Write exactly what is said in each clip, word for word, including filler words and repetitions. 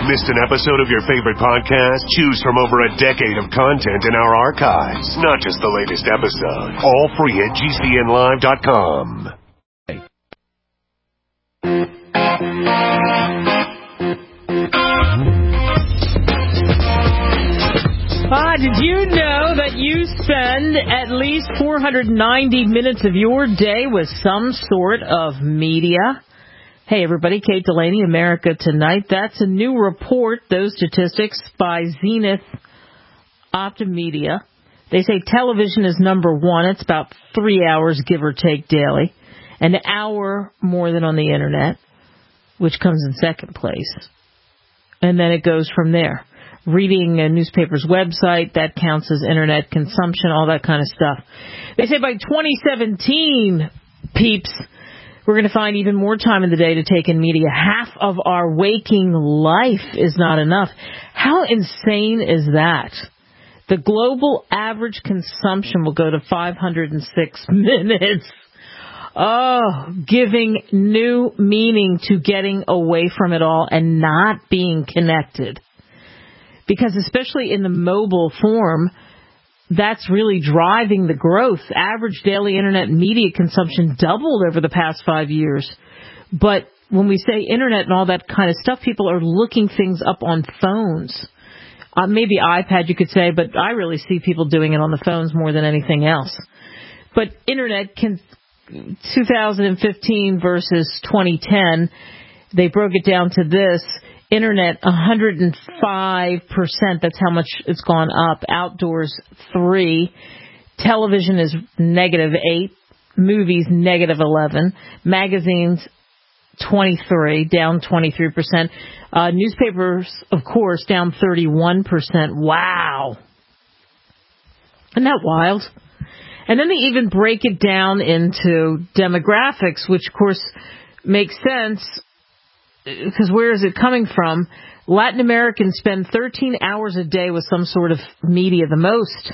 Missed an episode of your favorite podcast? Choose from over a decade of content in our archives, not just the latest episode. All free at G C N live dot com. Ah, did you know that you spend at least four hundred ninety minutes of your day with some sort of media? Hey, everybody, Kate Delaney, America Tonight. That's a new report, those statistics, by Zenith Optimedia. They say television is number one. It's about three hours, give or take, daily. An hour more than on the Internet, which comes in second place. And then it goes from there. Reading a newspaper's website, that counts as Internet consumption, all that kind of stuff. They say by twenty seventeen, peeps, we're going to find even more time in the day to take in media. Half of our waking life is not enough. How insane is that? The global average consumption will go to five hundred six minutes. Oh, giving new meaning to getting away from it all and not being connected. Because especially in the mobile form, that's really driving the growth. Average daily Internet media consumption doubled over the past five years. But when we say Internet and all that kind of stuff, people are looking things up on phones. Uh, maybe iPad, you could say, but I really see people doing it on the phones more than anything else. But Internet, can, twenty fifteen versus twenty ten, they broke it down to this. Internet, one hundred five percent. That's how much it's gone up. Outdoors, three. Television is negative eight. Movies, negative eleven. Magazines, twenty-three, down twenty-three percent. Uh, newspapers, of course, down thirty-one percent. Wow. Isn't that wild? And then they even break it down into demographics, which, of course, makes sense. Because where is it coming from? Latin Americans spend thirteen hours a day with some sort of media, the most.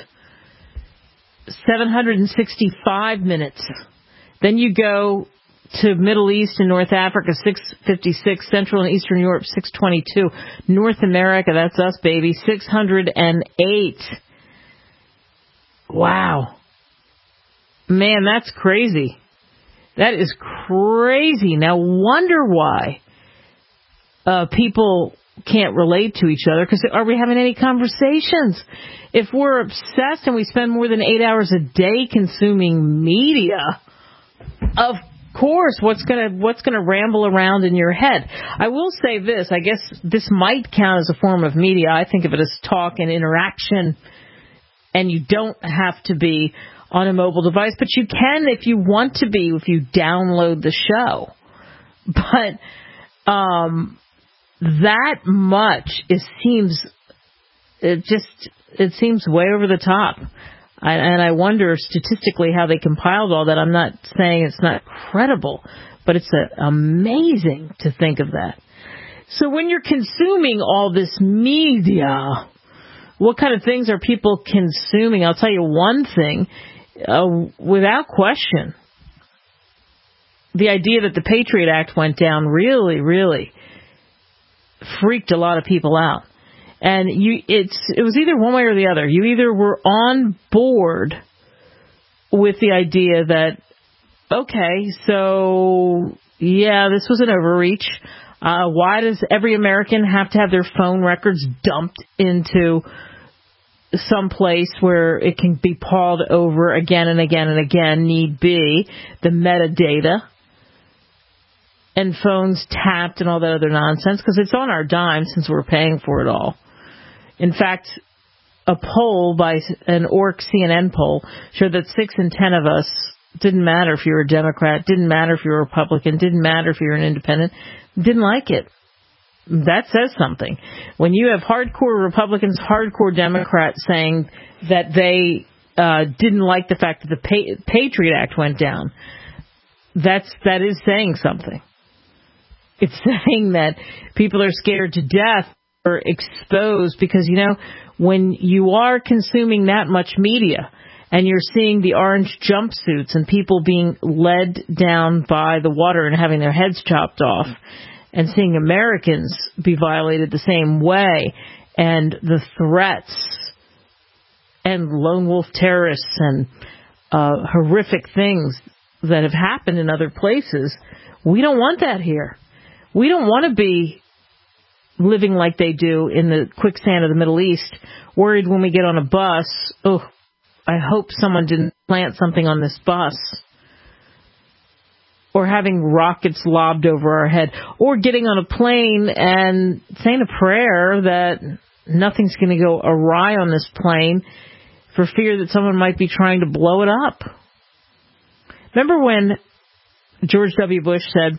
seven hundred sixty-five minutes. Then you go to Middle East and North Africa, six fifty-six. Central and Eastern Europe, six twenty-two. North America, that's us, baby, six hundred eight. Wow. Man, that's crazy. That is crazy. Now, wonder why Uh, people can't relate to each other, because are we having any conversations? If we're obsessed and we spend more than eight hours a day consuming media, of course, what's gonna what's gonna ramble around in your head? I will say this. I guess this might count as a form of media. I think of it as talk and interaction, and you don't have to be on a mobile device, but you can if you want to be, if you download the show. But um. That much, it seems, it just, it seems way over the top. I, and I wonder statistically how they compiled all that. I'm not saying it's not credible, but it's a, amazing to think of that. So when you're consuming all this media, what kind of things are people consuming? I'll tell you one thing, uh, without question. The idea that the Patriot Act went down really, really freaked a lot of people out. And you it's it was either one way or the other. You either were on board with the idea that, okay, so yeah, this was an overreach. Uh, why does every American have to have their phone records dumped into some place where it can be pawed over again and again and again, need be, the metadata, and phones tapped and all that other nonsense, because it's on our dime since we're paying for it all. In fact, a poll by an O R C C N N poll showed that six in ten of us, didn't matter if you were a Democrat, didn't matter if you were a Republican, didn't matter if you were an independent, didn't like it. That says something. When you have hardcore Republicans, hardcore Democrats saying that they uh, didn't like the fact that the pa- Patriot Act went down, that's that is saying something. It's saying that people are scared to death or exposed because, you know, when you are consuming that much media and you're seeing the orange jumpsuits and people being led down by the water and having their heads chopped off and seeing Americans be violated the same way, and the threats and lone wolf terrorists and uh, horrific things that have happened in other places, we don't want that here. We don't want to be living like they do in the quicksand of the Middle East, worried when we get on a bus, oh, I hope someone didn't plant something on this bus. Or having rockets lobbed over our head. Or getting on a plane and saying a prayer that nothing's going to go awry on this plane for fear that someone might be trying to blow it up. Remember when George W. Bush said,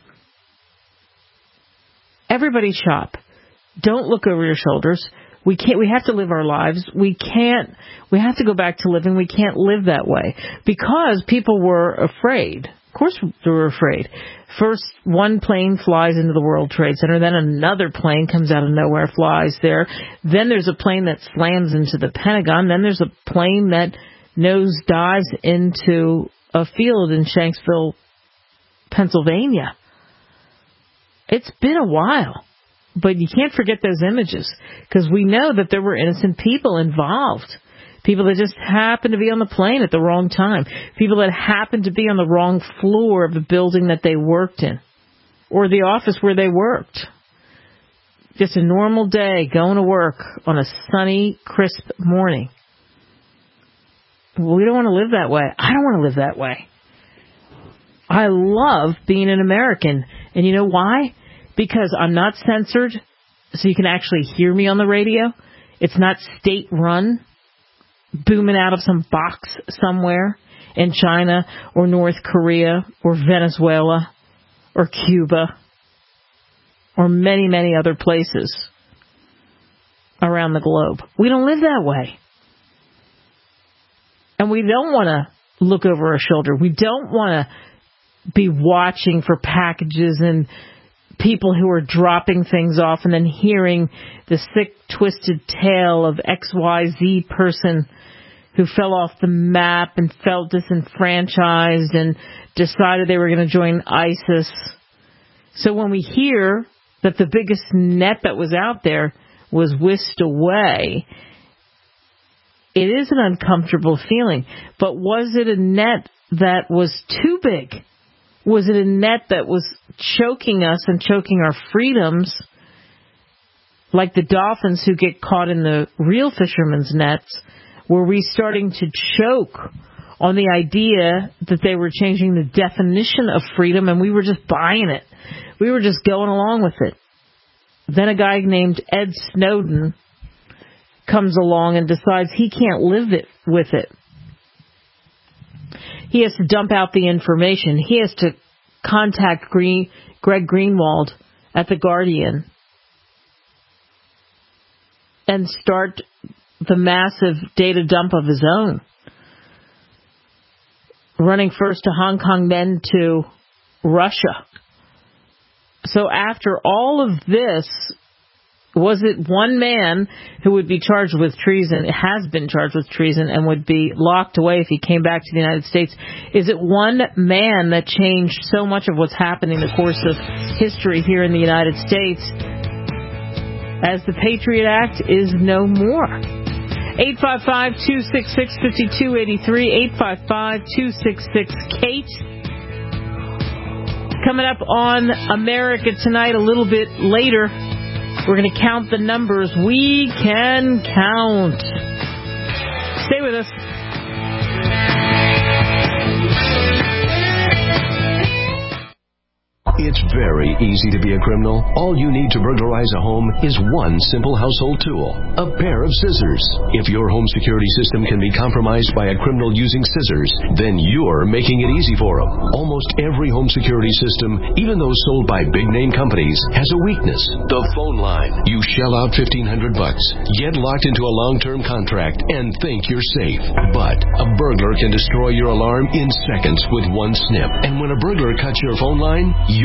everybody shop. Don't look over your shoulders. We can't, we have to live our lives. We can't, we have to go back to living. We can't live that way. Because people were afraid. Of course they were afraid. First, one plane flies into the World Trade Center. Then another plane comes out of nowhere, flies there. Then there's a plane that slams into the Pentagon. Then there's a plane that nose dives into a field in Shanksville, Pennsylvania. It's been a while. But you can't forget those images, because we know that there were innocent people involved. People that just happened to be on the plane at the wrong time. People that happened to be on the wrong floor of the building that they worked in, or the office where they worked. Just a normal day going to work on a sunny, crisp morning. Well, we don't want to live that way. I don't want to live that way. I love being an American. And you know why? Because I'm not censored, so you can actually hear me on the radio. It's not state-run, booming out of some box somewhere in China or North Korea or Venezuela or Cuba or many, many other places around the globe. We don't live that way. And we don't want to look over our shoulder. We don't want to be watching for packages and people who are dropping things off and then hearing the sick, twisted tale of X Y Z person who fell off the map and felt disenfranchised and decided they were going to join ISIS. So when we hear that the biggest net that was out there was whisked away, it is an uncomfortable feeling. But was it a net that was too big? Was it a net that was choking us and choking our freedoms, like the dolphins who get caught in the real fishermen's nets? Were we starting to choke on the idea that they were changing the definition of freedom and we were just buying it? We were just going along with it. Then a guy named Ed Snowden comes along and decides he can't live it with it. He has to dump out the information. He has to contact Green, Greg Greenwald at The Guardian and start the massive data dump of his own. Running first to Hong Kong, then to Russia. So after all of this, was it one man who would be charged with treason, has been charged with treason, and would be locked away if he came back to the United States? Is it one man that changed so much of what's happened in the course of history here in the United States, as the Patriot Act is no more? eight five five, two six six, five two eight three, eight five five, two six six, Kate. Coming up on America Tonight a little bit later, we're going to count the numbers we can count. Stay with us. It's very easy to be a criminal. All you need to burglarize a home is one simple household tool, a pair of scissors. If your home security system can be compromised by a criminal using scissors, then you're making it easy for them. Almost every home security system, even those sold by big-name companies, has a weakness: the phone line. You shell out fifteen hundred bucks, get locked into a long-term contract, and think you're safe. But a burglar can destroy your alarm in seconds with one snip. And when a burglar cuts your phone line, you're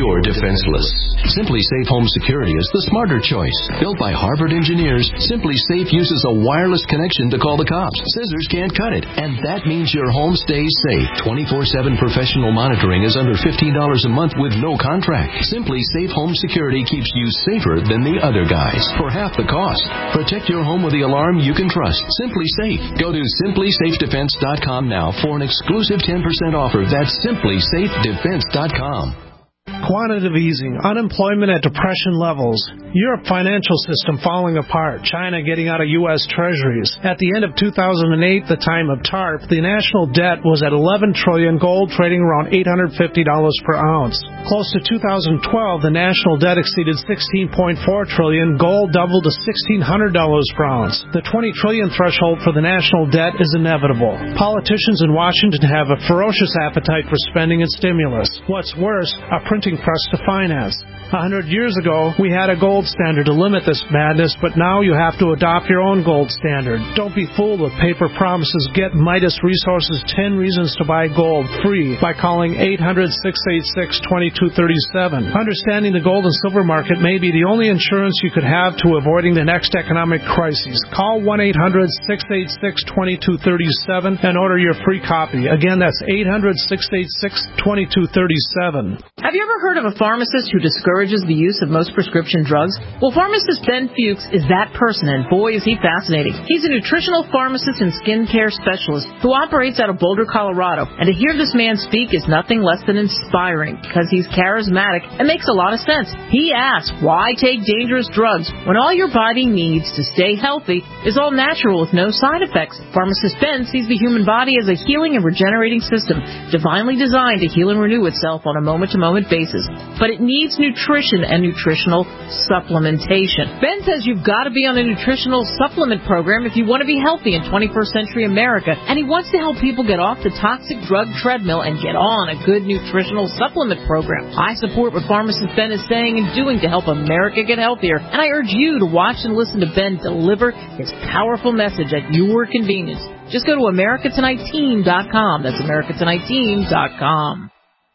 you're defenseless. Simply Safe Home Security is the smarter choice. Built by Harvard engineers, Simply Safe uses a wireless connection to call the cops. Scissors can't cut it, and that means your home stays safe. twenty-four seven professional monitoring is under fifteen dollars a month with no contract. Simply Safe Home Security keeps you safer than the other guys for half the cost. Protect your home with the alarm you can trust. Simply Safe. Go to simply safe defense dot com now for an exclusive ten percent offer. That's simply safe defense dot com. Quantitative easing, unemployment at depression levels, Europe financial system falling apart, China getting out of U S treasuries. At the end of two thousand eight, the time of TARP, the national debt was at eleven trillion dollars, gold trading around eight hundred fifty dollars per ounce. Close to two thousand twelve, the national debt exceeded sixteen point four trillion dollars, gold doubled to sixteen hundred dollars per ounce. The twenty trillion dollars threshold for the national debt is inevitable. Politicians in Washington have a ferocious appetite for spending and stimulus. What's worse, a printing press to finance. A hundred years ago, we had a gold standard to limit this madness, but now you have to adopt your own gold standard. Don't be fooled with paper promises. Get Midas Resources ten Reasons to Buy Gold free by calling eight hundred, six eight six, two two three seven. Understanding the gold and silver market may be the only insurance you could have to avoiding the next economic crisis. Call one eight hundred, six eight six, two two three seven and order your free copy. Again, that's eight hundred, six eight six, two two three seven. Have you ever heard of a pharmacist who discourages the use of most prescription drugs? Well, pharmacist Ben Fuchs is that person, and boy, is he fascinating. He's a nutritional pharmacist and skincare specialist who operates out of Boulder, Colorado. And to hear this man speak is nothing less than inspiring because he's charismatic and makes a lot of sense. He asks, why take dangerous drugs when all your body needs to stay healthy is all natural with no side effects? Pharmacist Ben sees the human body as a healing and regenerating system divinely designed to heal and renew itself on a moment-to-moment basis. But it needs nutrition and nutritional supplementation. Ben says you've got to be on a nutritional supplement program if you want to be healthy in twenty-first century America, and he wants to help people get off the toxic drug treadmill and get on a good nutritional supplement program. I support what pharmacist Ben is saying and doing to help America get healthier, and I urge you to watch and listen to Ben deliver his powerful message at your convenience. Just go to America Tonight Team dot com. That's America Tonight Team dot com.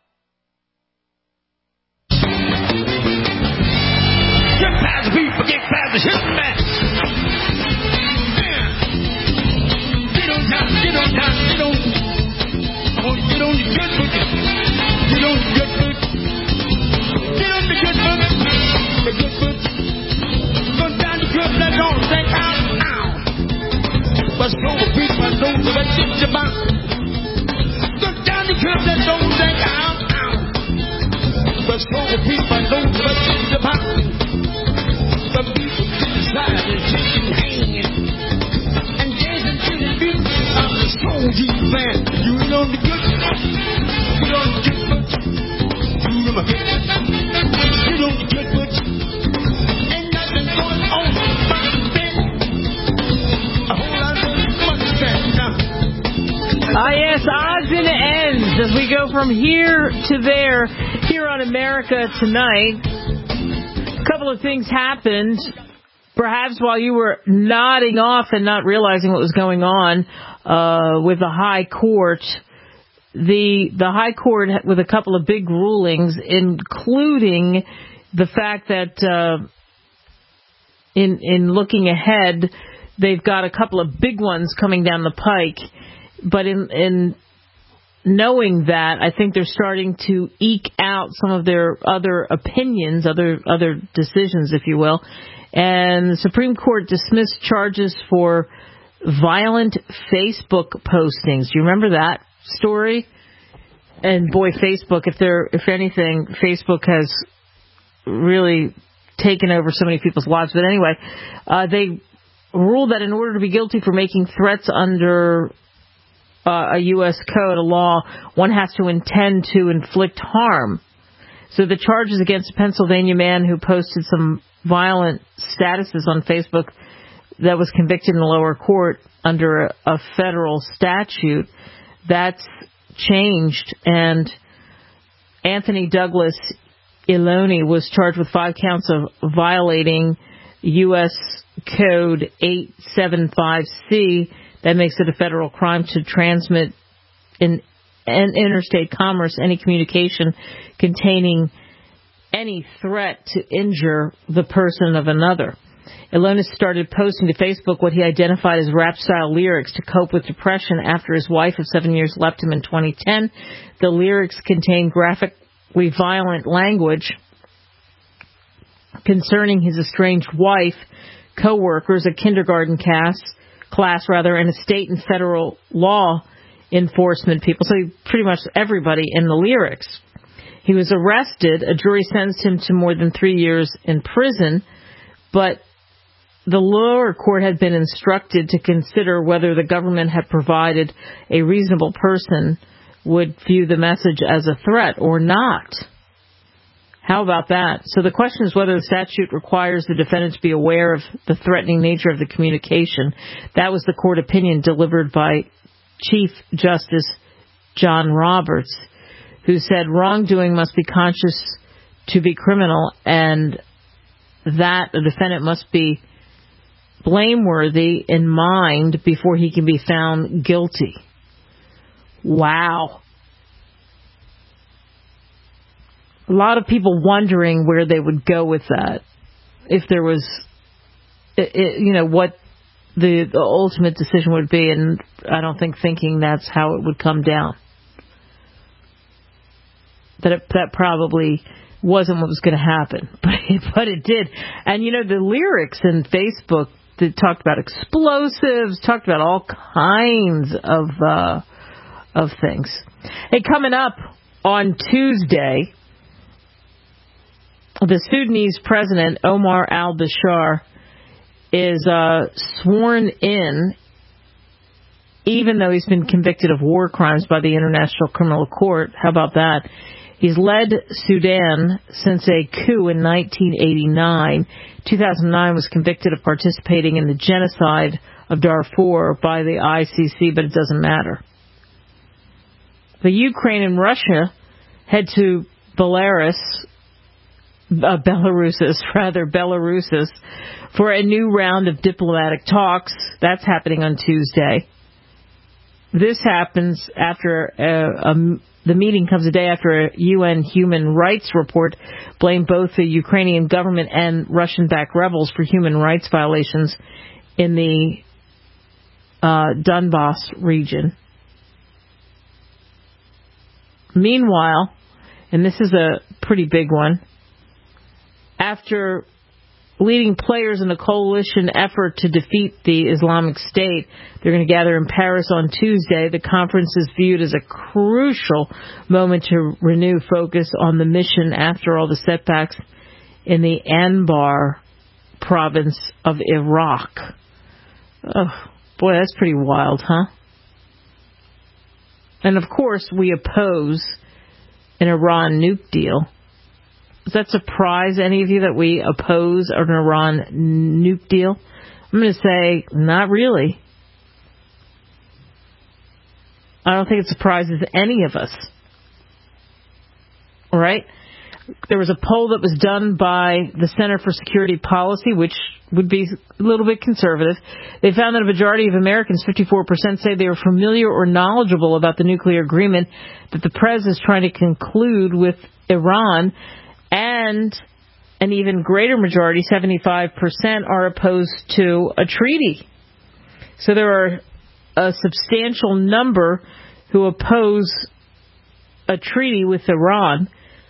People get past the hip man. Get on down, get on down, get on. I want to get on the good boogie. Get on the good boogie. Get on the good boogie. The good boogie. Go down the good, let go, say ow, ow. What's over, beat my nose, let it get your mouth. Go down the good, let go, say ow, ow. What's over, beat my nose, let it get your mouth. Some people decide to chicken hanging and dancing to the beat of the soul deep band. You ain't on the good, you on the good foot. You know my good, you on the good foot. Ain't nothing going on my bed. A whole lot of money spent now. Ah, yes, odds and ends as we go from here to there here on America Tonight. A couple of things happened, perhaps while you were nodding off and not realizing what was going on uh, with the High Court. The the High Court with a couple of big rulings, including the fact that uh, in in looking ahead, they've got a couple of big ones coming down the pike. But in in knowing that, I think they're starting to eke out some of their other opinions, other other decisions, if you will. And the Supreme Court dismissed charges for violent Facebook postings. Do you remember that story? And boy, Facebook, if they're, if anything, Facebook has really taken over so many people's lives. But anyway, uh, they ruled that in order to be guilty for making threats under Uh, a U S code, a law, one has to intend to inflict harm. So the charges against a Pennsylvania man who posted some violent statuses on Facebook that was convicted in the lower court under a, a federal statute, that's changed. And Anthony Douglas Iloni was charged with five counts of violating U S Code eight seventy-five C. That makes it a federal crime to transmit in, in interstate commerce any communication containing any threat to injure the person of another. Elonis started posting to Facebook what he identified as rap-style lyrics to cope with depression after his wife of seven years left him in twenty ten. The lyrics contain graphically violent language concerning his estranged wife, co-workers, a kindergarten class, class rather, and a state and federal law enforcement people. So pretty much everybody in the lyrics. He was arrested. A jury sentenced him to more than three years in prison, but the lower court had been instructed to consider whether the government had provided a reasonable person would view the message as a threat or not. How about that? So the question is whether the statute requires the defendant to be aware of the threatening nature of the communication. That was the court opinion delivered by Chief Justice John Roberts, who said wrongdoing must be conscious to be criminal, and that a defendant must be blameworthy in mind before he can be found guilty. Wow. A lot of people wondering where they would go with that. If there was, you know, what the, the ultimate decision would be, and I don't think thinking that's how it would come down. That it, that probably wasn't what was going to happen, but it, but it did. And, you know, the lyrics in Facebook that talked about explosives, talked about all kinds of uh, of things. Hey, coming up on Tuesday, the Sudanese president, Omar al-Bashir, is uh, sworn in, even though he's been convicted of war crimes by the International Criminal Court. How about that? He's led Sudan since a coup in nineteen eighty-nine. two thousand nine was convicted of participating in the genocide of Darfur by the I C C, but it doesn't matter. The Ukraine and Russia head to Belarus, uh, Belarusis, rather, Belarusis, for a new round of diplomatic talks. That's happening on Tuesday. This happens after a, a The meeting comes a day after a U N human rights report blamed both the Ukrainian government and Russian-backed rebels for human rights violations in the uh, Donbas region. Meanwhile, and this is a pretty big one, after leading players in a coalition effort to defeat the Islamic State, they're going to gather in Paris on Tuesday. The conference is viewed as a crucial moment to renew focus on the mission after all the setbacks in the Anbar province of Iraq. Oh, boy, that's pretty wild, huh? And, of course, we oppose an Iran nuke deal. Does that surprise any of you that we oppose an Iran nuke deal? I'm going to say, not really. I don't think it surprises any of us. All right? There was a poll that was done by the Center for Security Policy, which would be a little bit conservative. They found that a majority of Americans, fifty-four percent, say they are familiar or knowledgeable about the nuclear agreement that the Prez is trying to conclude with Iran. And an even greater majority, seventy-five percent, are opposed to a treaty. So there are a substantial number who oppose a treaty with Iran.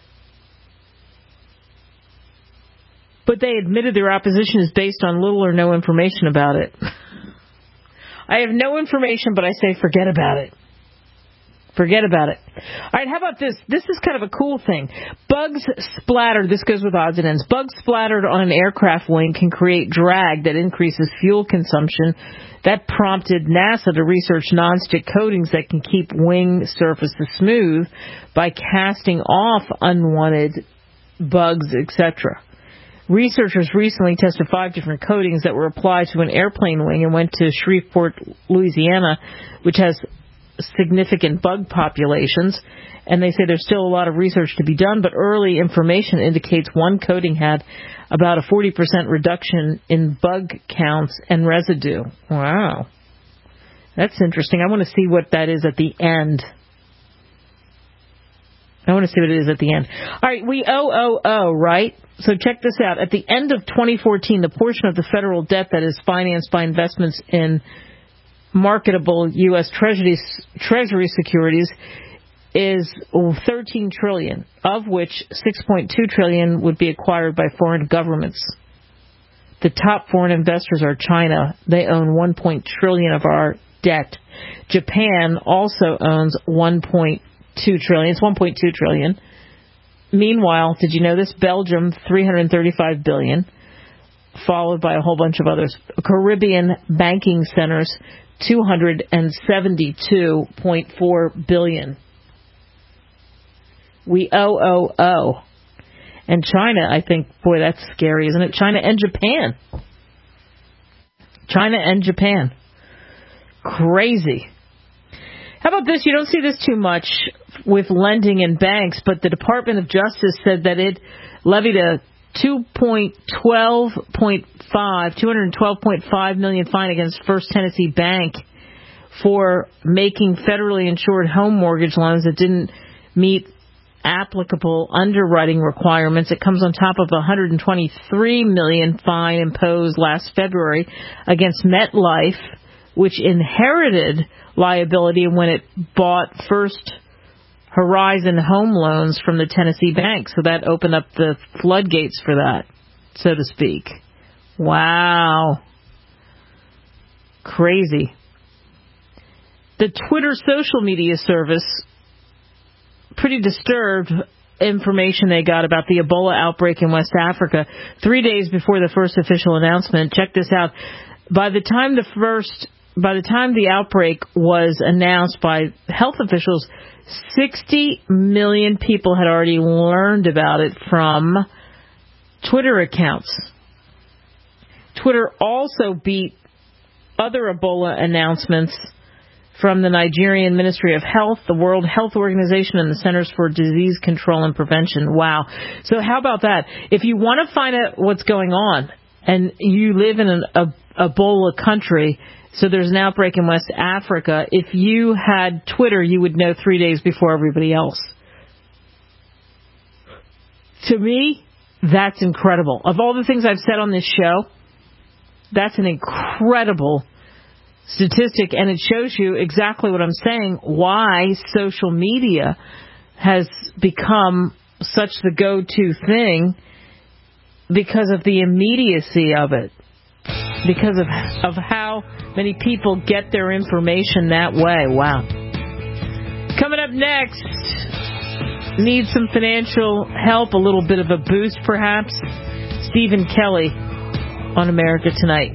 But they admitted their opposition is based on little or no information about it. I have no information, but I say forget about it. Forget about it. All right, how about this? This is kind of a cool thing. Bugs splattered, this goes with odds and ends. Bugs splattered on an aircraft wing can create drag that increases fuel consumption. That prompted NASA to research nonstick coatings that can keep wing surfaces smooth by casting off unwanted bugs, et cetera. Researchers recently tested five different coatings that were applied to an airplane wing and went to Shreveport, Louisiana, which has significant bug populations, and they say there's still a lot of research to be done, but early information indicates one coating had about a forty percent reduction in bug counts and residue. Wow. That's interesting. I want to see what that is at the end. I want to see what it is at the end. All right, we owe, owe, owe, right? So check this out. At the end of twenty fourteen, the portion of the federal debt that is financed by investments in marketable U S. Treasury, Treasury securities is thirteen trillion dollars, of which six point two trillion dollars would be acquired by foreign governments. The top foreign investors are China. They own one point two trillion dollars of our debt. Japan also owns one point two trillion dollars. It's one point two trillion dollars. Meanwhile, did you know this? Belgium, three hundred thirty-five billion dollars, followed by a whole bunch of others. Caribbean banking centers, two hundred seventy-two point four billion dollars. We owe, owe, owe. And China, I think, boy, that's scary, isn't it? China and Japan. China and Japan. Crazy. How about this? You don't see this too much with lending in banks, but the Department of Justice said that it levied a two hundred twelve point five million fine against First Tennessee Bank for making federally insured home mortgage loans that didn't meet applicable underwriting requirements. It comes on top of a one hundred twenty-three million dollars fine imposed last February against MetLife, which inherited liability when it bought First Horizon home loans from the Tennessee Bank. So that opened up the floodgates for that, so to speak. Wow. Crazy. The Twitter social media service, pretty disturbed information they got about the Ebola outbreak in West Africa three days before the first official announcement. Check this out. By the time the first, by the time the outbreak was announced by health officials, sixty million people had already learned about it from Twitter accounts. Twitter also beat other Ebola announcements from the Nigerian Ministry of Health, the World Health Organization, and the Centers for Disease Control and Prevention. Wow. So how about that? If you want to find out what's going on, and you live in an a, Ebola country, so there's an outbreak in West Africa, if you had Twitter, you would know three days before everybody else. To me, that's incredible. Of all the things I've said on this show, that's an incredible statistic, and it shows you exactly what I'm saying, why social media has become such the go-to thing, because of the immediacy of it, because of of how many people get their information that way. Wow. Coming up next, need some financial help, a little bit of a boost perhaps? Stephen Kelly on America Tonight.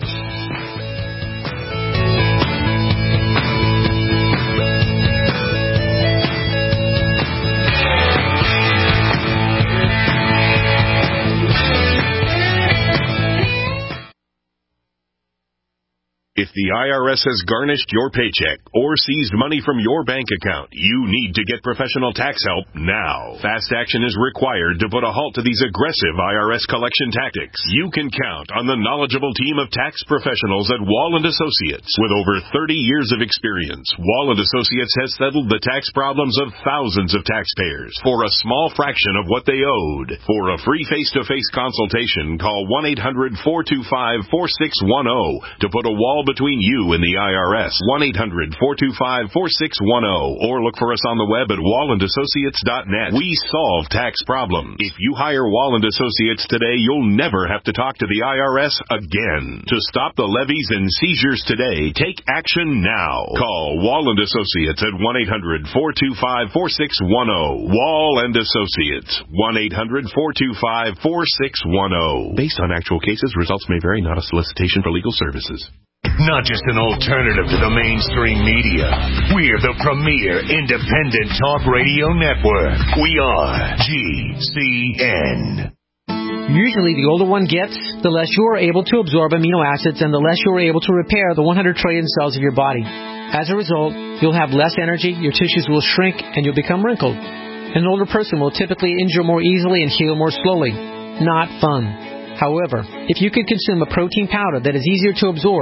If the I R S has garnished your paycheck or seized money from your bank account, you need to get professional tax help now. Fast action is required to put a halt to these aggressive I R S collection tactics. You can count on the knowledgeable team of tax professionals at Wall and Associates. With over thirty years of experience, Wall and Associates has settled the tax problems of thousands of taxpayers for a small fraction of what they owed. For a free face-to-face consultation, call one eight hundred four two five four six one zero to put a wall between you and the I R S. one eight hundred four two five four six one zero, or look for us on the web at wall and associates dot net. We solve tax problems. If you hire Wall and Associates today, you'll never have to talk to the I R S again. To stop the levies and seizures today, take action now. Call Wall and Associates at one eight hundred four two five four six one zero. Wall and Associates, one eight hundred four two five four six one zero. Based on actual cases, results may vary, not a solicitation for legal services. Not just an alternative to the mainstream media. We're the premier independent talk radio network. We are G C N. Usually, the older one gets, the less you are able to absorb amino acids and the less you are able to repair the one hundred trillion cells of your body. As a result, you'll have less energy, your tissues will shrink, and you'll become wrinkled. An older person will typically injure more easily and heal more slowly. Not fun. However, if you could consume a protein powder that is easier to absorb,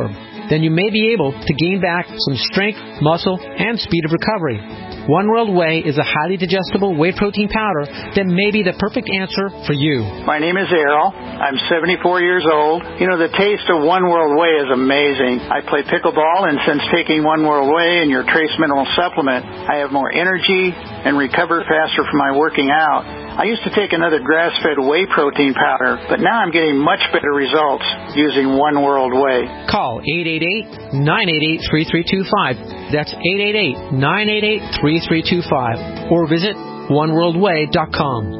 then you may be able to gain back some strength, muscle, and speed of recovery. One World Whey is a highly digestible whey protein powder that may be the perfect answer for you. My name is Errol. I'm seventy-four years old. You know, the taste of One World Whey is amazing. I play pickleball, and since taking One World Whey and your Trace Mineral Supplement, I have more energy and recover faster from my working out. I used to take another grass-fed whey protein powder, but now I'm getting much better results using One World Whey. Call eight eight eight, nine eight eight, three three two five. That's eight eight eight, nine eight eight, three three two five. Or visit one world way dot com.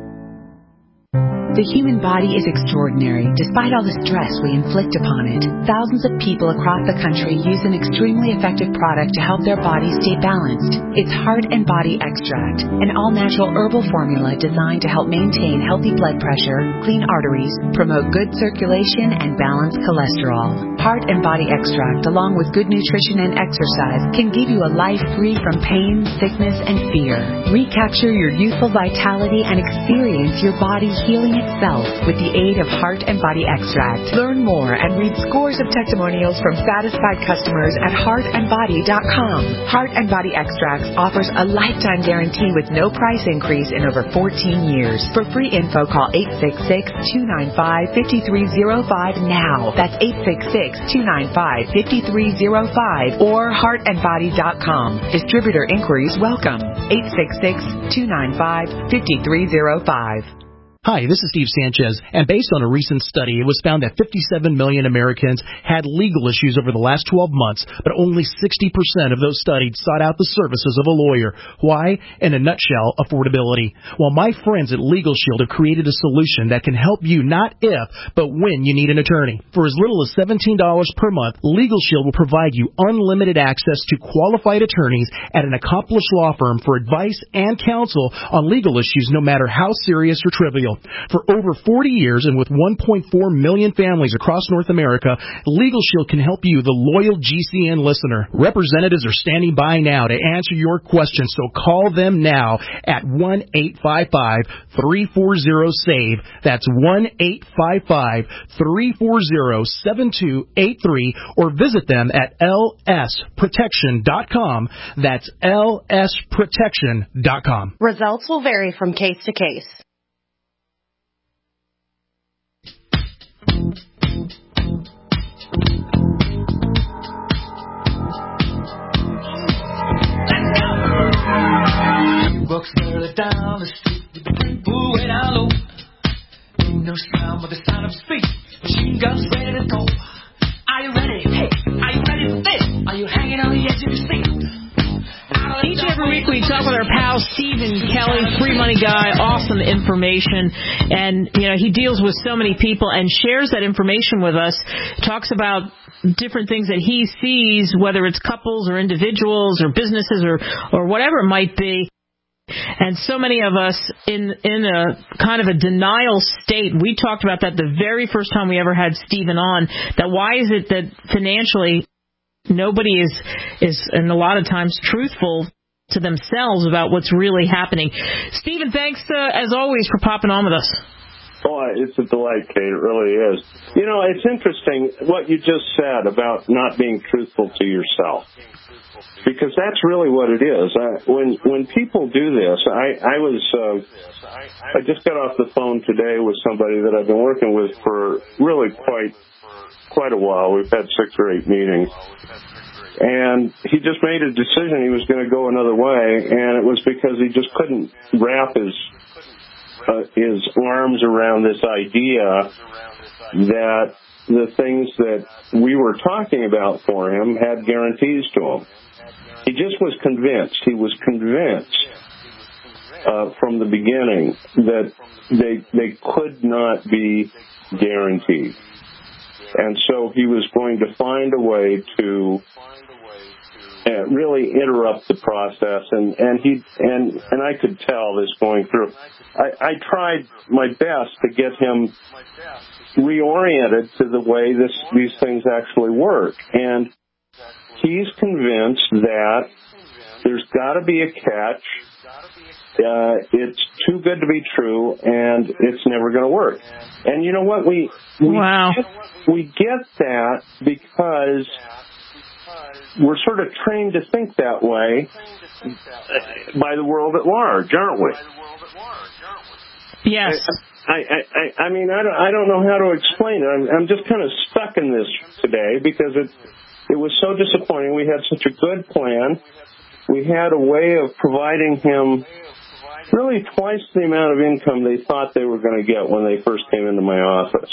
The human body is extraordinary, despite all the stress we inflict upon it. Thousands of people across the country use an extremely effective product to help their bodies stay balanced. It's Heart and Body Extract, an all-natural herbal formula designed to help maintain healthy blood pressure, clean arteries, promote good circulation, and balance cholesterol. Heart and Body Extract, along with good nutrition and exercise, can give you a life free from pain, sickness, and fear. Recapture your youthful vitality and experience your body healing itself with the aid of Heart and Body Extract. Learn more and read scores of testimonials from satisfied customers at heart and body dot com. Heart and Body Extracts offers a lifetime guarantee with no price increase in over fourteen years. For free info, call eight six six, two nine five, five three zero five now. That's eight six six, two nine five, five three zero five or heart and body dot com. Distributor inquiries welcome. eight six six, two nine five, five three zero five. Hi, this is Steve Sanchez, and based on a recent study, it was found that fifty-seven million Americans had legal issues over the last twelve months, but only sixty percent of those studied sought out the services of a lawyer. Why? In a nutshell, affordability. Well, my friends at Legal Shield have created a solution that can help you not if, but when you need an attorney. For as little as seventeen dollars per month, Legal Shield will provide you unlimited access to qualified attorneys at an accomplished law firm for advice and counsel on legal issues, no matter how serious or trivial. For over forty years and with one point four million families across North America, Legal Shield can help you, the loyal G C N listener. Representatives are standing by now to answer your questions, so call them now at one eight five five, three four zero, SAVE. That's one eight five five, three four zero, seven two eight three, or visit them at L S protection dot com. That's L S protection dot com. Results will vary from case to case. Walks further down the street with the people way down low. Ain't no sound but the sound of speed. Machine guns ready to go. Are you ready? Hey, are you ready for this? Are you hanging on the edge of your seat? Each and every week we talk with our pal Stephen Kelly, free money guy, awesome information, and you know he deals with so many people and shares that information with us. Talks about different things that he sees, whether it's couples or individuals or businesses or or whatever it might be. And so many of us in in a kind of a denial state. We talked about that the very first time we ever had Stephen on. That why is it that financially nobody is, is, and a lot of times, truthful to themselves about what's really happening. Stephen, thanks, uh, as always, for popping on with us. Oh, it's a delight, Kate. It really is. You know, it's interesting what you just said about not being truthful to yourself, because that's really what it is. I, when when people do this, I, I was uh, I just got off the phone today with somebody that I've been working with for really quite quite a while. We've had six or eight meetings. And he just made a decision he was going to go another way, and it was because he just couldn't wrap his uh, his arms around this idea that the things that we were talking about for him had guarantees to him. He just was convinced. He was convinced uh, from the beginning that they they could not be guaranteed. And so he was going to find a way to uh, really interrupt the process, and, and he and and I could tell this going through. I, I tried my best to get him reoriented to the way this these things actually work, and he's convinced that there's got to be a catch, uh, it's too good to be true, and it's never going to work. And you know what? We we, wow. get, we get that because we're sort of trained to think that way by the world at large, aren't we? Yes. I, I, I, I mean, I don't, I don't know how to explain it. I'm, I'm just kind of stuck in this today because it, it was so disappointing. We had such a good plan. We had a way of providing him really twice the amount of income they thought they were going to get when they first came into my office.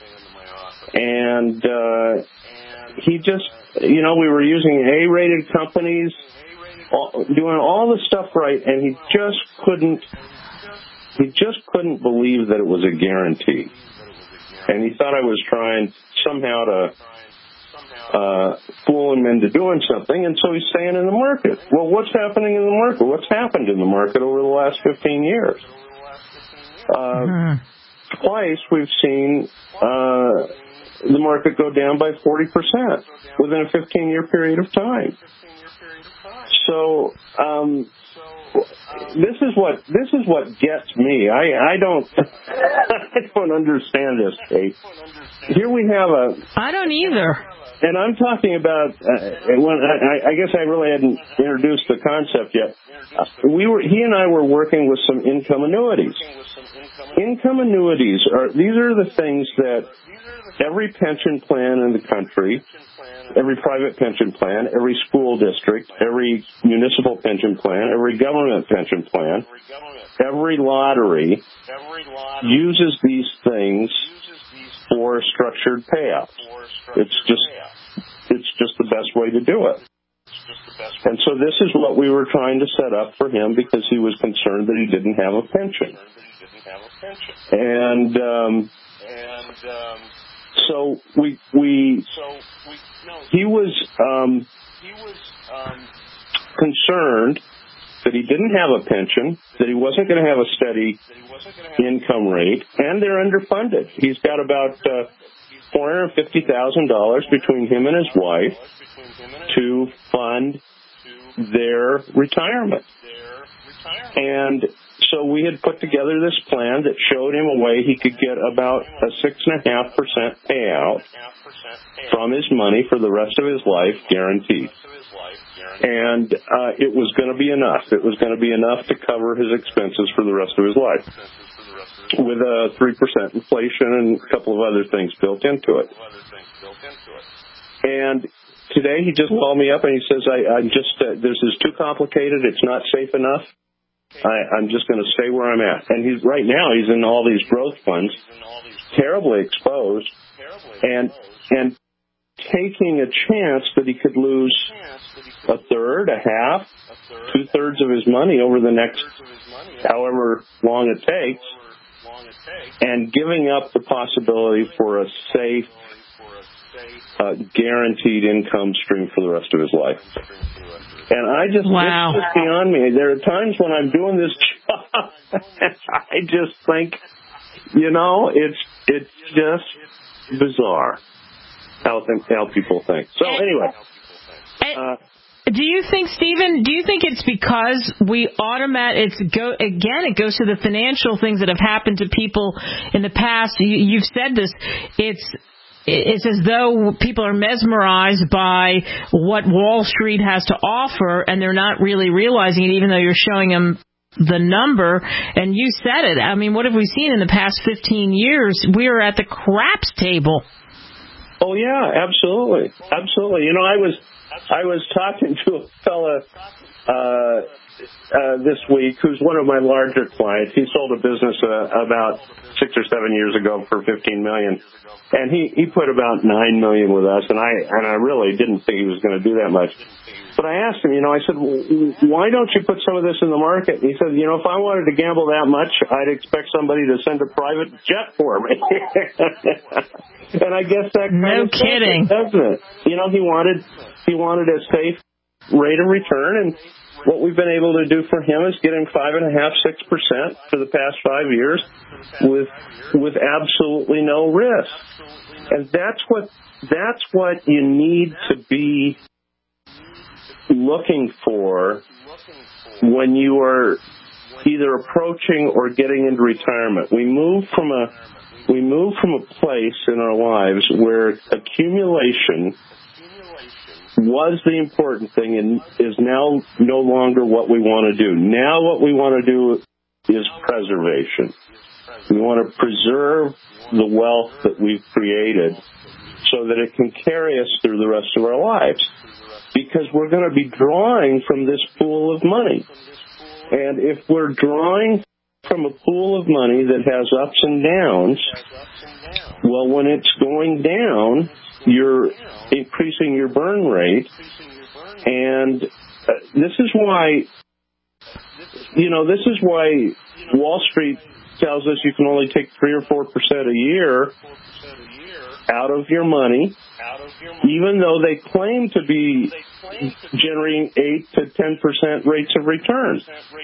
And uh, he just, you know, we were using A-rated companies, all, doing all the stuff right, and he just couldn't, he just couldn't believe that it was a guarantee. And he thought I was trying somehow to uh, fool him into doing something, and so he's staying in the market. Well, what's happening in the market? What's happened in the market over the last fifteen years? Uh, mm-hmm. Twice we've seen uh, the market go down by forty percent within a fifteen-year period of time. So um, this is what this is what gets me. I, I don't I don't understand this, Kate. Here we have a. I don't either. And I'm talking about uh, when I, I guess I really hadn't introduced the concept yet. Uh, we were he and I were working with some income annuities. Income annuities are these are the things that every pension plan in the country, every private pension plan, every school district, every municipal pension plan, every government pension plan, every lottery uses these things for structured payouts. It's just it's just the best way to do it. And so this is what we were trying to set up for him because he was concerned that he didn't have a pension. And um, so we we he was um, concerned that he didn't have a pension, that he wasn't going to have a steady income rate, and they're underfunded. He's got about uh, four hundred fifty thousand dollars between him and his wife to fund their retirement. And so we had put together this plan that showed him a way he could get about a six point five percent payout from his money for the rest of his life, guaranteed. And uh, it was going to be enough. It was going to be enough to cover his expenses for the rest of his life, with a three percent inflation and a couple of other things built into it. And today he just called me up and he says, I, I'm just, uh, this is too complicated. It's not safe enough. I, I'm just going to stay where I'm at. And he's right now, he's in all these growth funds, terribly exposed, and, and taking a chance that he could lose a third, a half, two-thirds of his money over the next however long it takes, and giving up the possibility for a safe, uh, guaranteed income stream for the rest of his life. And I just, wow. it's just beyond me. There are times when I'm doing this job, I just think, you know, it's it's just bizarre how, th- how people think. So anyway. Uh, Do you think, Stephen, do you think it's because we automat, it's go, again, it goes to the financial things that have happened to people in the past. You, you've said this. It's, it's as though people are mesmerized by what Wall Street has to offer, and they're not really realizing it, even though you're showing them the number. And you said it. I mean, what have we seen in the past fifteen years? We are at the craps table. Oh, yeah, absolutely. Absolutely. You know, I was... I was talking to a fella uh, uh, this week who's one of my larger clients. He sold a business uh, about six or seven years ago for fifteen million dollars, and he, he put about nine million dollars with us, and I and I really didn't think he was going to do that much. But I asked him, you know, I said, well, why don't you put some of this in the market? And he said, you know, if I wanted to gamble that much, I'd expect somebody to send a private jet for me. And I guess that kind no of kidding, it, doesn't it? You know, he wanted he wanted a safe rate of return, and what we've been able to do for him is get him five and a half, six percent for the past five years, with with absolutely no risk. And that's what that's what you need to be looking for when you are either approaching or getting into retirement. We move from a we move from a place in our lives where accumulation was the important thing and is now no longer what we want to do. Now what we want to do is preservation. We want to preserve the wealth that we've created so that it can carry us through the rest of our lives. Because we're going to be drawing from this pool of money. And if we're drawing from a pool of money that has ups and downs, well, when it's going down, you're increasing your burn rate. And uh, this is why, you know, this is why Wall Street tells us you can only take three or four percent a year out of your money, even though they claim to be generating eight to ten percent rates of return.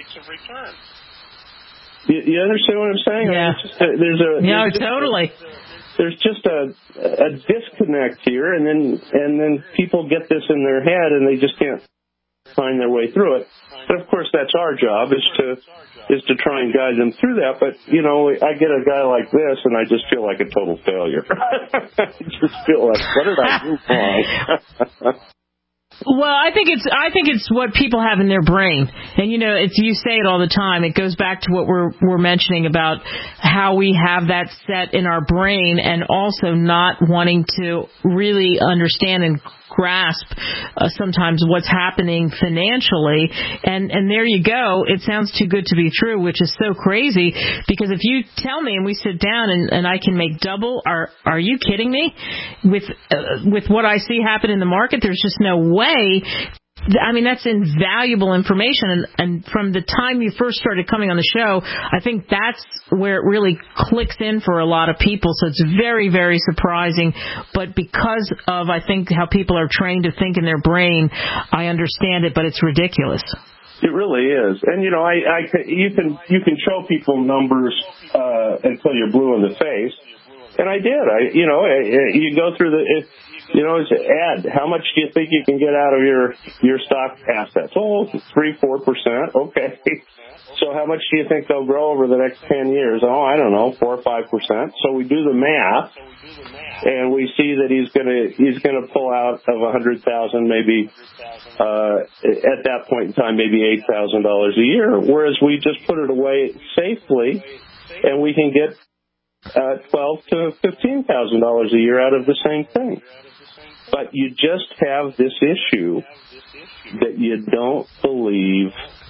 You, you understand what I'm saying? Yeah. Just a, there's a yeah, there's totally. A, there's just a, a disconnect here, and then and then people get this in their head, and they just can't find their way through it. But of course, that's our job is to is to try and guide them through that. But you know, I get a guy like this, and I just feel like a total failure. I just feel like, what did I do wrong? Well, I think it's I think it's what people have in their brain, and you know, it's you say it all the time. It goes back to what we're we're mentioning about how we have that set in our brain, and also not wanting to really understand and grasp uh, sometimes what's happening financially. And and there you go. It sounds too good to be true, which is so crazy, because if you tell me and we sit down and, and I can make double, are are you kidding me? With uh, with what I see happen in the market, there's just no way. I mean, that's invaluable information, and, and from the time you first started coming on the show, I think that's where it really clicks in for a lot of people, so it's very, very surprising, but because of, I think, how people are trained to think in their brain, I understand it, but it's ridiculous. It really is. And, you know, I, I you can you can show people numbers uh, until you're blue in the face, and I did. I, you know, I, you go through the... It, You know, it's Ed, how much do you think you can get out of your, your stock assets? Oh, three, four percent. Okay. So how much do you think they'll grow over the next ten years? Oh, I don't know, four or five percent. So we do the math, and we see that he's gonna he's gonna pull out of a hundred thousand, maybe uh, at that point in time, maybe eight thousand dollars a year. Whereas we just put it away safely, and we can get uh, twelve to fifteen thousand dollars a year out of the same thing. But you just have this issue that you don't believe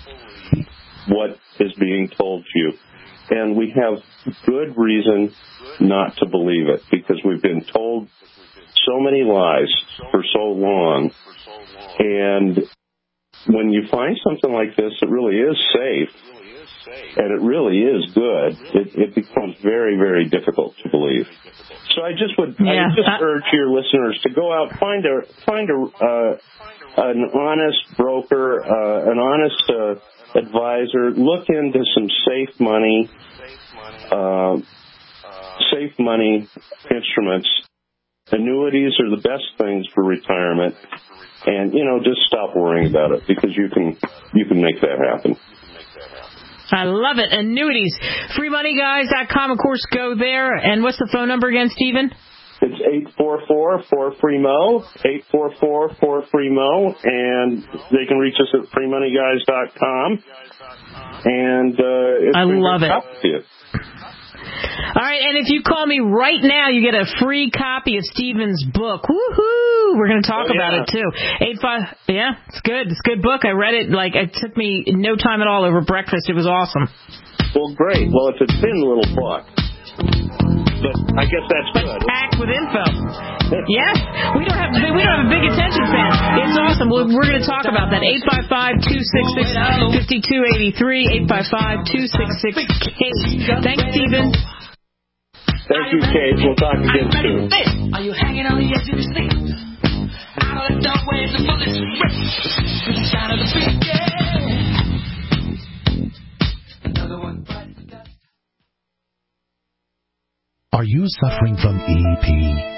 what is being told to you. And we have good reason not to believe it, because we've been told so many lies for so long. And when you find something like this that really is safe, and it really is good, it, it becomes very, very difficult to believe. So I just would, yeah. I would just urge your listeners to go out, find a find a uh, an honest broker, uh, an honest uh, advisor. Look into some safe money, uh, safe money instruments. Annuities are the best things for retirement, and you know, just stop worrying about it, because you can you can make that happen. I love it. Annuities. free money guys dot com, of course, go there. And what's the phone number again, Stephen? It's eight four four, four free M O, eight four four, four free M O, and they can reach us at free money guys dot com. And uh, it's I love it. You. All right, and if you call me right now, you get a free copy of Stephen's book. Woohoo! We're going to talk oh, yeah. about it too. Eight five, yeah, it's good. It's a good book. I read it like it took me no time at all over breakfast. It was awesome. Well, great. Well, it's a thin little book, but I guess that's but good. Packed with info. Yes, we don't have we don't have a big attention span. It's awesome. We're, we're going to talk about that. eight five five, two six six, five two eight three. eight five five, two six six, Kate. Thanks, Stephen. Thank you, Kate. We'll talk again soon. Are you hanging on the edge of your seat? Out of the doorway, the bullets rip. With the sound of the beat, yeah. Another one bites the dust. Are you suffering from E P?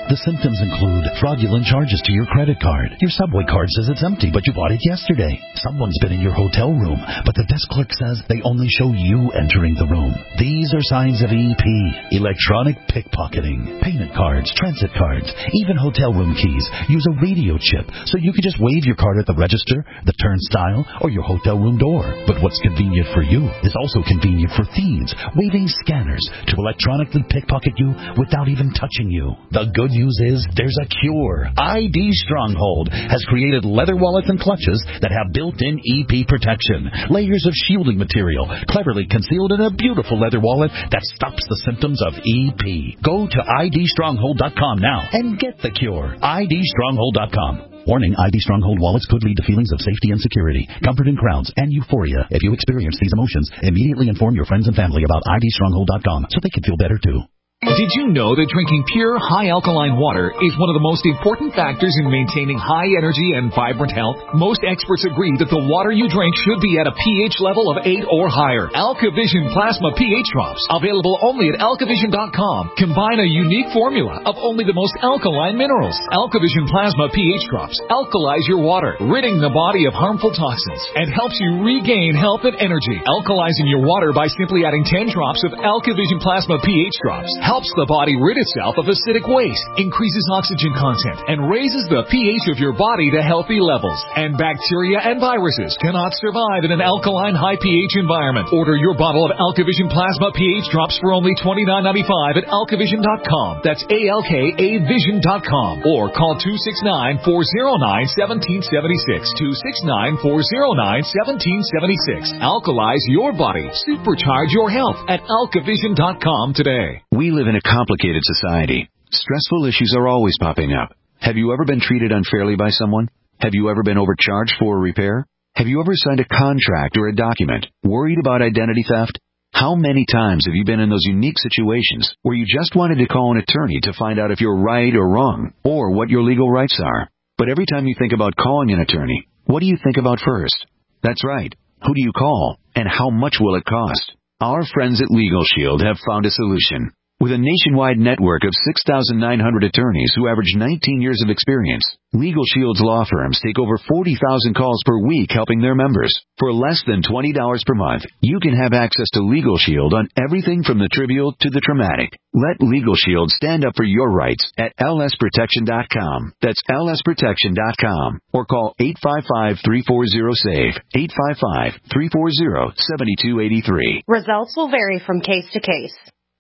The symptoms include fraudulent charges to your credit card. Your Subway card says it's empty, but you bought it yesterday. Someone's been in your hotel room, but the desk clerk says they only show you entering the room. These are signs of E P, electronic pickpocketing. Payment cards, transit cards, even hotel room keys use a radio chip, so you can just wave your card at the register, the turnstile, or your hotel room door. But what's convenient for you is also convenient for thieves, waving scanners to electronically pickpocket you without even touching you. The good news is there's a cure. I D Stronghold has created leather wallets and clutches that have built-in E P protection, layers of shielding material cleverly concealed in a beautiful leather wallet that stops the symptoms of E P. Go to I D stronghold dot com now and get the cure. I D stronghold dot com. Warning, I D Stronghold wallets could lead to feelings of safety and security, comfort in crowds, and euphoria. If you experience these emotions, immediately inform your friends and family about I D stronghold dot com so they can feel better too. Did you know that drinking pure, high alkaline water is one of the most important factors in maintaining high energy and vibrant health? Most experts agree that the water you drink should be at a pH level of eight or higher. AlkaVision Plasma pH Drops, available only at alkavision dot com, combine a unique formula of only the most alkaline minerals. AlkaVision Plasma pH Drops alkalize your water, ridding the body of harmful toxins, and helps you regain health and energy. Alkalizing your water by simply adding ten drops of AlkaVision Plasma pH Drops helps the body rid itself of acidic waste, increases oxygen content, and raises the pH of your body to healthy levels. And bacteria and viruses cannot survive in an alkaline high pH environment. Order your bottle of AlkaVision Plasma pH Drops for only twenty-nine ninety-five at alkavision dot com. That's A L K A vision dot com. Or call two six nine, four oh nine, one seven seven six. two six nine, four oh nine, one seven seven six. Alkalize your body. Supercharge your health at alkavision dot com today. We live in a complicated society. Stressful issues are always popping up. Have you ever been treated unfairly by someone? Have you ever been overcharged for a repair? Have you ever signed a contract or a document worried about identity theft? How many times have you been in those unique situations where you just wanted to call an attorney to find out if you're right or wrong, or what your legal rights are? But every time you think about calling an attorney, what do you think about first? That's right. Who do you call, and how much will it cost? Our friends at Legal Shield have found a solution. With a nationwide network of six thousand nine hundred attorneys who average nineteen years of experience, Legal Shield's law firms take over forty thousand calls per week helping their members. For less than twenty dollars per month, you can have access to Legal Shield on everything from the trivial to the traumatic. Let Legal Shield stand up for your rights at L S protection dot com. That's L S protection dot com. Or call eight five five, three four zero, S A V E, eight five five, three four zero, seven two eight three. Results will vary from case to case.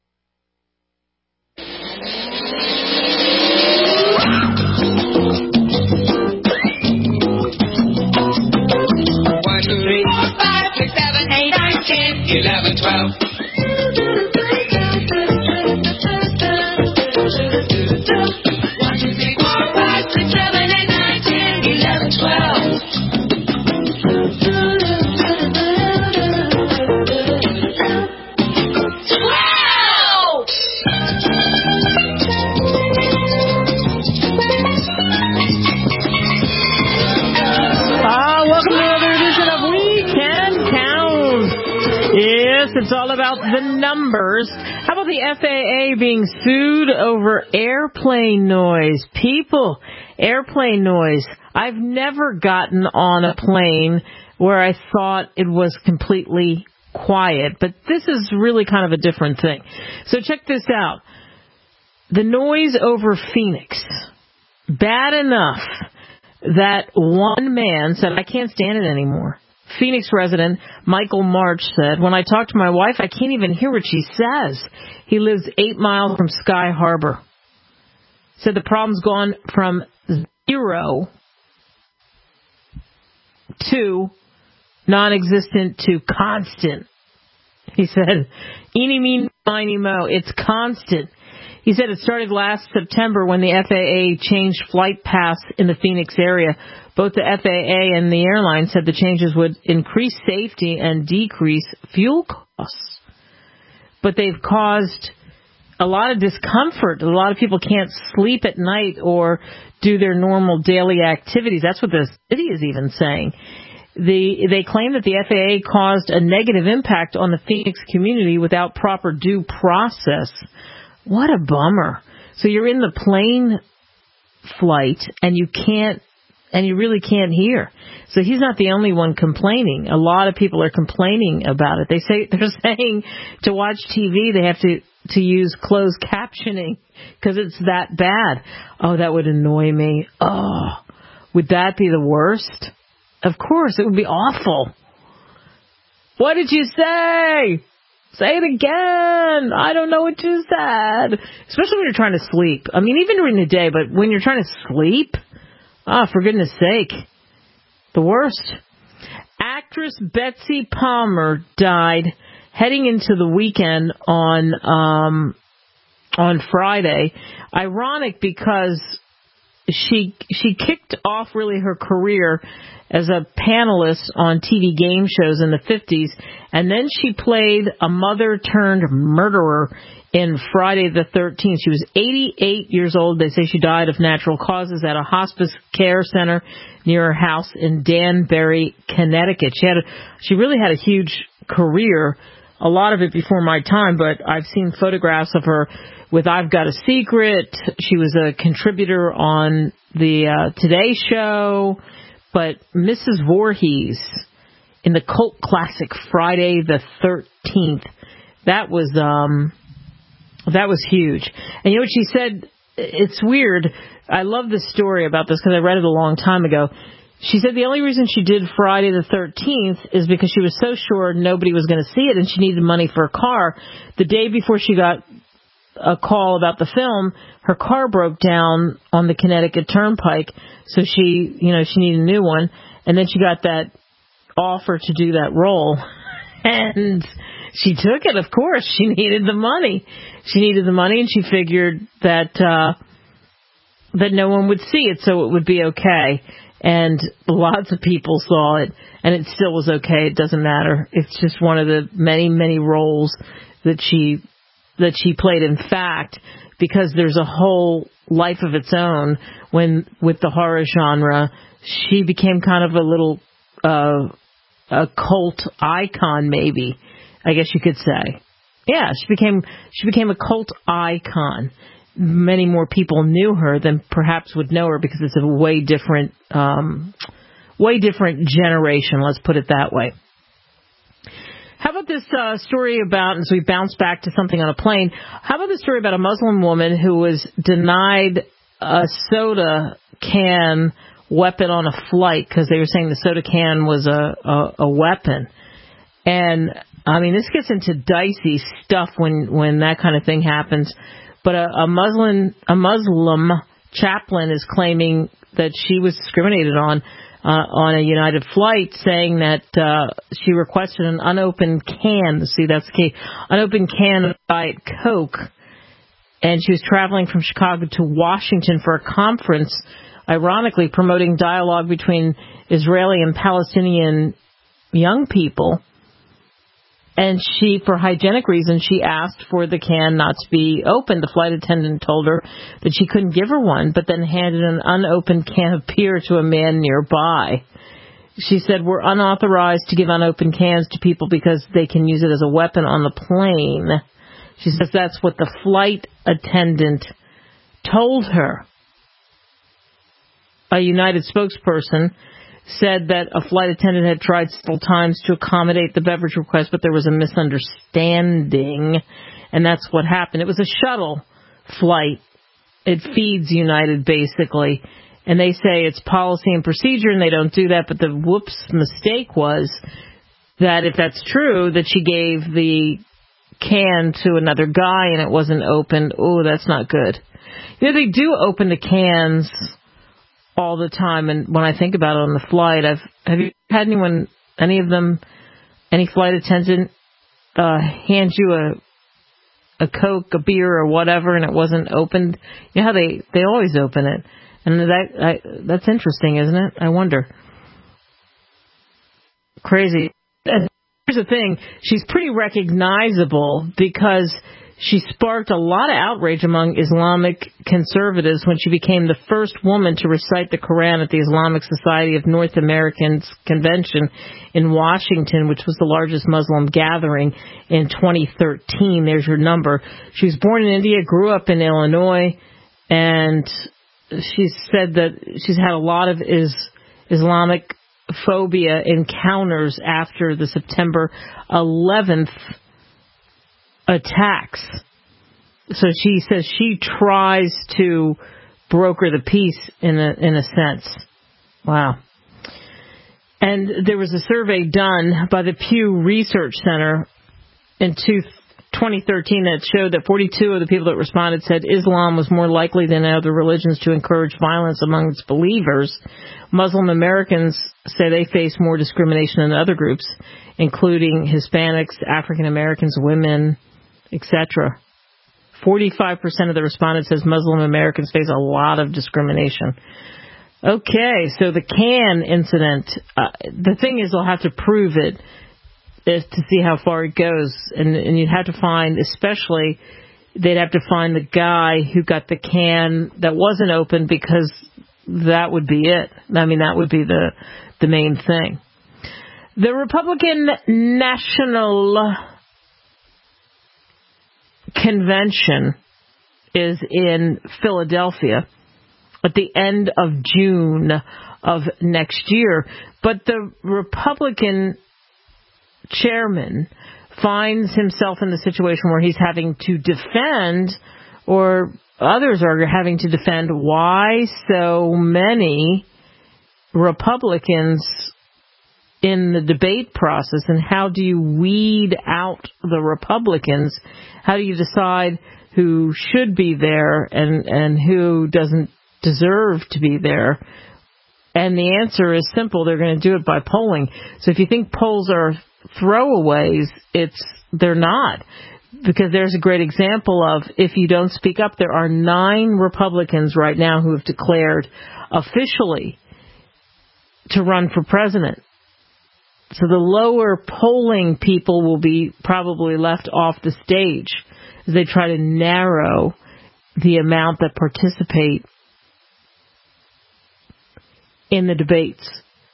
One, two, three, four, five, six, seven, eight, nine, ten, eleven, twelve. One, two, three, four, five, six, seven, eight, nine, ten, eleven, twelve. It's all about the numbers. How about the F A A being sued over airplane noise? People, airplane noise. I've never gotten on a plane where I thought it was completely quiet, but this is really kind of a different thing. So check this out. The noise over Phoenix. Bad enough that one man said, I can't stand it anymore. Phoenix resident Michael March said, when I talk to my wife, I can't even hear what she says. He lives eight miles from Sky Harbor. Said the problem's gone from zero to non-existent to constant. He said, eeny, meeny, miny, mo, it's constant. He said it started last September when the F A A changed flight paths in the Phoenix area. Both the F A A and the airline said the changes would increase safety and decrease fuel costs. But they've caused a lot of discomfort. A lot of people can't sleep at night or do their normal daily activities. That's what the city is even saying. The, they claim that the F A A caused a negative impact on the Phoenix community without proper due process. What a bummer. So you're in the plane flight and you can't, and you really can't hear. So he's not the only one complaining. A lot of people are complaining about it. They say, they're saying to watch T V, they have to, to use closed captioning because it's that bad. Oh, that would annoy me. Oh, would that be the worst? Of course, it would be awful. What did you say? Say it again. I don't know what you said. Especially when you're trying to sleep. I mean, even during the day, but when you're trying to sleep, ah, oh, for goodness sake, the worst. Actress Betsy Palmer died heading into the weekend on um, on Friday. Ironic because she she kicked off really her career as a panelist on T V game shows in the fifties, and then she played a mother-turned-murderer in Friday the thirteenth. She was eighty-eight years old. They say she died of natural causes at a hospice care center near her house in Danbury, Connecticut. She had a, she really had a huge career, a lot of it before my time, but I've seen photographs of her with I've Got a Secret. She was a contributor on the uh, Today Show. But Missus Voorhees in the cult classic Friday the thirteenth, that was um, that was huge. And you know what she said? It's weird. I love this story about this because I read it a long time ago. She said the only reason she did Friday the thirteenth is because she was so sure nobody was going to see it and she needed money for a car. The day before she got a call about the film, her car broke down on the Connecticut Turnpike, so she, you know, she needed a new one, and then she got that offer to do that role, and she took it, of course. She needed the money. She needed the money, and she figured that, uh, that no one would see it, so it would be okay, and lots of people saw it, and it still was okay. It doesn't matter. It's just one of the many, many roles that she that she played. In fact, because there's a whole life of its own when with the horror genre, she became kind of a little uh, a cult icon, maybe, I guess you could say. Yeah, she became she became a cult icon. Many more people knew her than perhaps would know her because it's a way different, um, way different generation. Let's put it that way. How about this uh, story about, as we bounce back to something on a plane, how about this story about a Muslim woman who was denied a soda can weapon on a flight because they were saying the soda can was a, a, a weapon. And, I mean, this gets into dicey stuff when, when that kind of thing happens. But a, a Muslim a Muslim chaplain is claiming that she was discriminated on Uh, on a United flight, saying that uh, she requested an unopened can. See, that's the key. Unopened can of Diet Coke. And she was traveling from Chicago to Washington for a conference, ironically promoting dialogue between Israeli and Palestinian young people. And she, for hygienic reasons, she asked for the can not to be opened. The flight attendant told her that she couldn't give her one, but then handed an unopened can of beer to a man nearby. She said, "We're unauthorized to give unopened cans to people because they can use it as a weapon on the plane." She says that's what the flight attendant told her. A United spokesperson said that a flight attendant had tried several times to accommodate the beverage request, but there was a misunderstanding, and that's what happened. It was a shuttle flight. It feeds United, basically, and they say it's policy and procedure, and they don't do that, but the whoops mistake was that if that's true, that she gave the can to another guy, and it wasn't opened. Oh, that's not good. You know, they do open the cans all the time, and when I think about it on the flight, I've have you had anyone, any of them, any flight attendant uh, hand you a a Coke, a beer, or whatever, and it wasn't opened? You know how they they always open it, and that I, that's interesting, isn't it? I wonder. Crazy. And here's the thing: she's pretty recognizable because She sparked a lot of outrage among Islamic conservatives when she became the first woman to recite the Quran at the Islamic Society of North Americans Convention in Washington, which was the largest Muslim gathering in twenty thirteen. There's your number. She was born in India, grew up in Illinois, and she said that she's had a lot of is, Islamic phobia encounters after the September eleventh attacks. So she says she tries to broker the peace in a in a sense. Wow. And there was a survey done by the Pew Research Center in twenty thirteen that showed that forty-two of the people that responded said Islam was more likely than other religions to encourage violence among its believers. Muslim Americans say they face more discrimination than other groups, including Hispanics, African Americans, women, et cetera. forty-five percent of the respondents says Muslim Americans face a lot of discrimination. Okay, so the can incident, uh, the thing is they'll have to prove it is to see how far it goes. And, and you'd have to find, especially, they'd have to find the guy who got the can that wasn't open, because that would be it. I mean, that would be the the main thing. The Republican National Convention is in Philadelphia at the end of June of next year. But the Republican chairman finds himself in the situation where he's having to defend, or others are having to defend, why so many Republicans in the debate process, and how do you weed out the Republicans? How do you decide who should be there and, and who doesn't deserve to be there? And the answer is simple. They're going to do it by polling. So if you think polls are throwaways, it's they're not. Because there's a great example of, if you don't speak up, there are nine Republicans right now who have declared officially to run for president. So the lower polling people will be probably left off the stage as they try to narrow the amount that participate in the debates.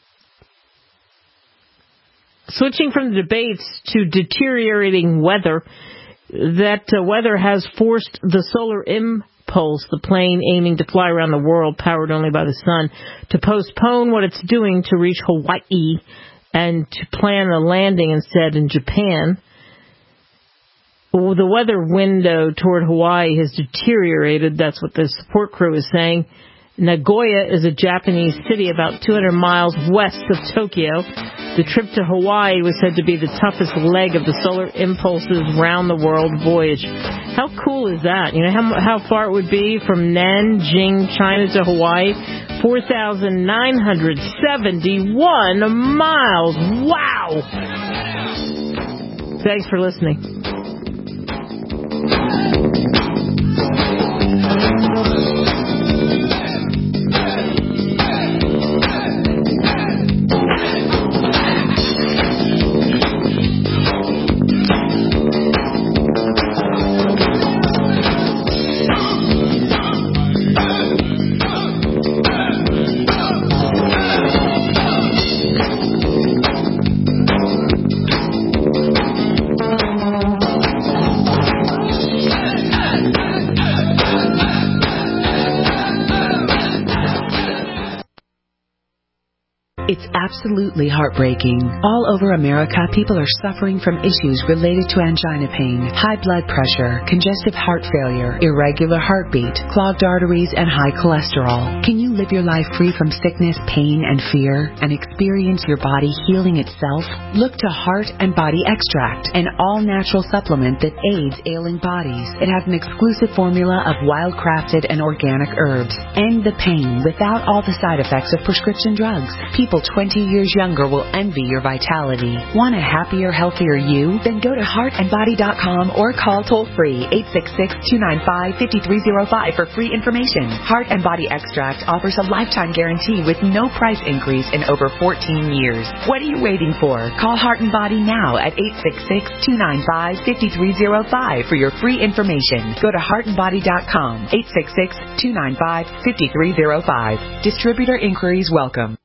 Switching from the debates to deteriorating weather, that uh, weather has forced the Solar Impulse, the plane aiming to fly around the world powered only by the sun, to postpone what it's doing to reach Hawaii and to plan a landing instead in Japan. Well, the weather window toward Hawaii has deteriorated. That's what the support crew is saying. Nagoya is a Japanese city about two hundred miles west of Tokyo. The trip to Hawaii was said to be the toughest leg of the Solar Impulse's round-the-world voyage. How cool is that? You know how how far it would be from Nanjing, China to Hawaii? four thousand nine hundred seventy-one miles. Wow! Thanks for listening. It's absolutely heartbreaking. All over America, people are suffering from issues related to angina pain, high blood pressure, congestive heart failure, irregular heartbeat, clogged arteries, and high cholesterol. Can you live your life free from sickness, pain, and fear, and experience your body healing itself? Look to Heart and Body Extract, an all-natural supplement that aids ailing bodies. It has an exclusive formula of wild-crafted and organic herbs. End the pain without all the side effects of prescription drugs. People people twenty years younger will envy your vitality. Want a happier, healthier you? Then go to heart and body dot com or call toll-free eight six six, two nine five, five three zero five for free information. Heart and Body Extract offers a lifetime guarantee with no price increase in over fourteen years. What are you waiting for? Call Heart and Body now at eight six six, two nine five, five three zero five for your free information. Go to heart and body dot com, eight six six, two nine five, five three zero five. Distributor inquiries welcome.